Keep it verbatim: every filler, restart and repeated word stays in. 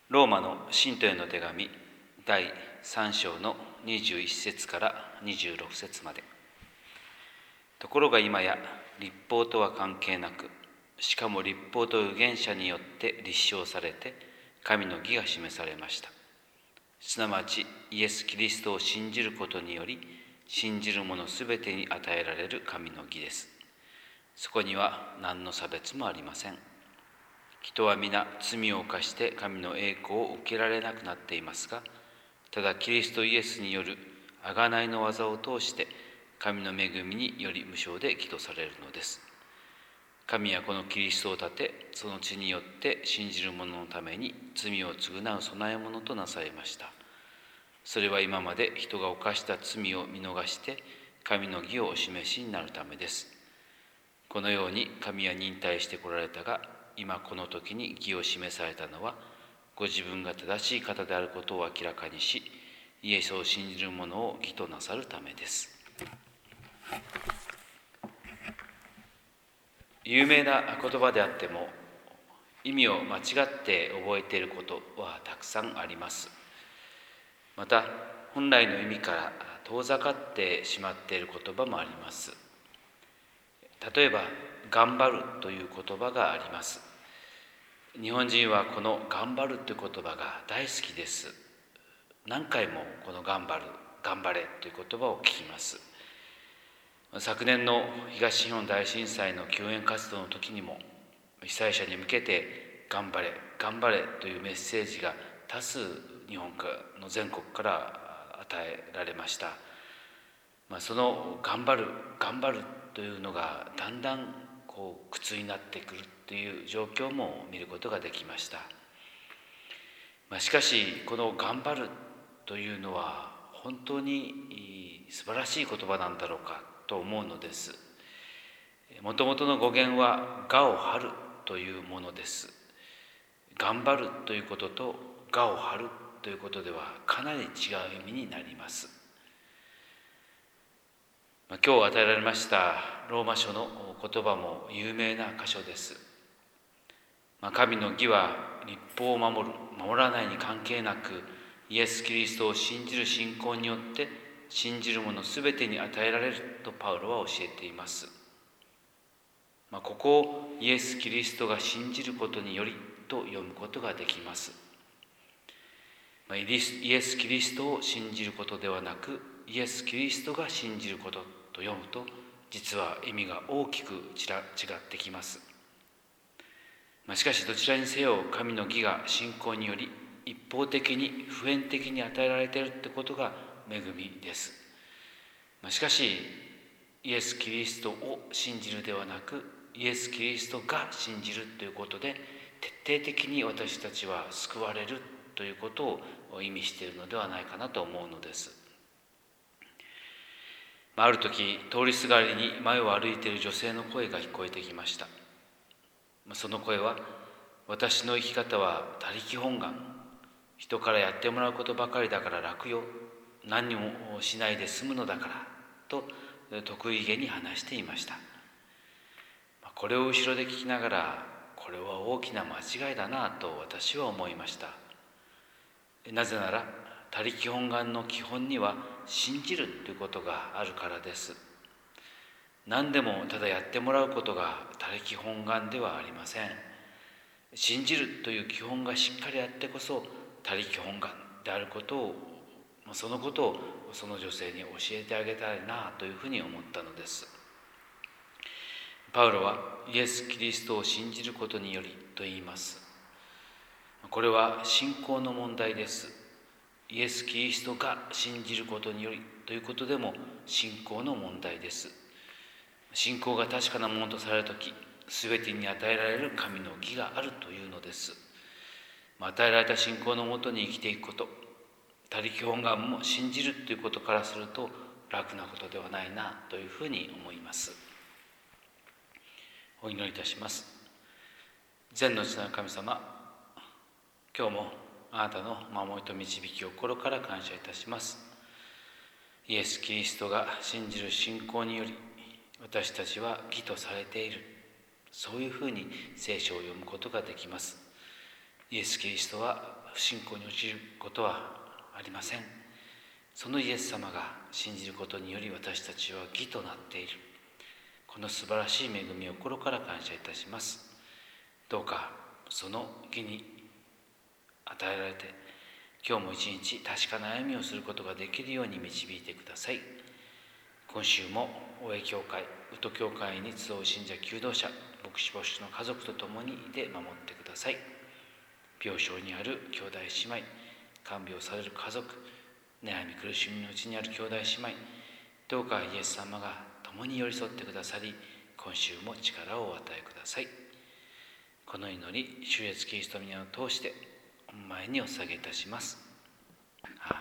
ローマの信徒への手紙だいさん章のにじゅういち節からにじゅうろく節まで。ところが今や律法とは関係なく、しかも律法と預言者によって立証されて神の義が示されました。すなわちイエス・キリストを信じることにより、信じる者すべてに与えられる神の義です。そこには何の差別もありません。人は皆罪を犯して神の栄光を受けられなくなっていますが、ただキリストイエスによる贖いの技を通して神の恵みにより無償で義とされるのです。神はこのキリストを立て、その血によって信じる者のために罪を償う備え物となさいました。それは今まで人が犯した罪を見逃して神の義をお示しになるためです。このように神は忍耐してこられたが、今この時に義を示されたのは、ご自分が正しい方であることを明らかにし、イエスを信じる者を義となさるためです。有名な言葉であっても、意味を間違って覚えていることはたくさんあります。また、本来の意味から遠ざかってしまっている言葉もあります。例えば、頑張るという言葉があります。日本人はこの頑張るという言葉が大好きです。何回もこの頑張る、頑張れという言葉を聞きます。昨年の東日本大震災の救援活動の時にも、被災者に向けて頑張れ、頑張れというメッセージが多数日本の全国から与えられました。まあ、その頑張る、頑張るというのがだんだんこう苦痛になってくるという状況も見ることができました。まあ、しかしこの頑張るというのは本当に素晴らしい言葉なんだろうかと思うのです。もともとの語源は我を張るというものです。頑張るということと我を張るということではかなり違う意味になります。まあ、今日与えられましたローマ書の言葉も有名な箇所です。まあ、神の義は律法を守る、守らないに関係なく、イエス・キリストを信じる信仰によって信じる者すべてに与えられるとパウロは教えています。まあ、ここをイエス・キリストが信じることによりと読むことができます。まあ、イエス・キリストを信じることではなく、イエス・キリストが信じることと読むと、実は意味が大きく違ってきます。まあ、しかしどちらにせよ神の義が信仰により一方的に普遍的に与えられているってことが恵みです。まあ、しかしイエス・キリストを信じるではなく、イエス・キリストが信じるということで徹底的に私たちは救われるということを意味しているのではないかなと思うのです。ある時、通りすがりに前を歩いている女性の声が聞こえてきました。その声は、私の生き方は他力本願、人からやってもらうことばかりだから楽よ、何にもしないで済むのだからと得意げに話していました。これを後ろで聞きながら、これは大きな間違いだなと私は思いました。なぜなら他力本願の基本には信じるということがあるからです。何でもただやってもらうことが他力本願ではありません。信じるという基本がしっかりあってこそ他力本願であることを、そのことをその女性に教えてあげたいなというふうに思ったのです。パウロはイエス・キリストを信じることによりと言います。これは信仰の問題です。イエス・キリストが信じることによりということでも信仰の問題です。信仰が確かなものとされるとき、すべてに与えられる神の義があるというのです。与えられた信仰のもとに生きていくこと、他力本願も信じるということからすると楽なことではないなというふうに思います。お祈りいたします。全能知なる神様、今日もあなたの守りと導きを心から感謝いたします。イエス・キリストが信じる信仰により私たちは義とされている、そういうふうに聖書を読むことができます。 イエス・キリストは不信仰に陥ることはありません。そのイエス様が信じることにより私たちは義となっている。この素晴らしい恵みを心から感謝いたします。どうかその義に与えられて、今日も一日確かな歩みをすることができるように導いてください。今週も大江教会、宇都教会に集う信者求道者、牧師牧師の家族と共にいて守ってください。病床にある兄弟姉妹、看病される家族、悩み苦しみのうちにある兄弟姉妹、どうかイエス様が共に寄り添ってくださり、今週も力をお与えください。この祈り、主イエスキリストの皆を通して御前にお捧げいたします。アーメン。